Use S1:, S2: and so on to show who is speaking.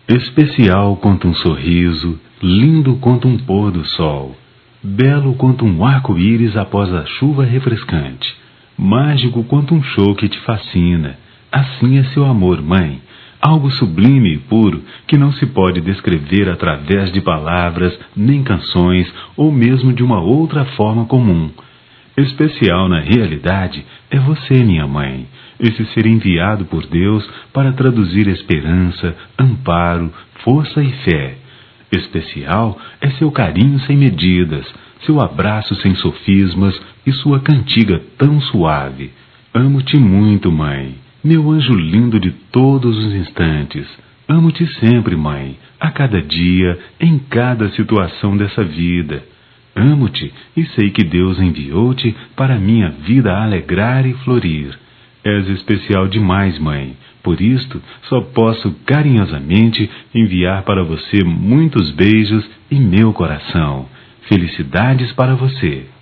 S1: Especial quanto um sorriso, lindo quanto um pôr do sol, belo quanto um arco-íris após a chuva refrescante, mágico quanto um show que te fascina. Assim é seu amor, mãe, algo sublime e puro que não se pode descrever através de palavras, nem canções, ou mesmo de uma outra forma comum. Especial na realidade é você, minha mãe, esse ser enviado por Deus para traduzir esperança, amparo, força e fé. Especial é seu carinho sem medidas, seu abraço sem sofismas e sua cantiga tão suave. Amo-te muito, mãe, meu anjo lindo de todos os instantes. Amo-te sempre, mãe, a cada dia, em cada situação dessa vida. Amo-te e sei que Deus enviou-te para minha vida alegrar e florir. És especial demais, mãe. Por isto, só posso carinhosamente enviar para você muitos beijos e meu coração. Felicidades para você.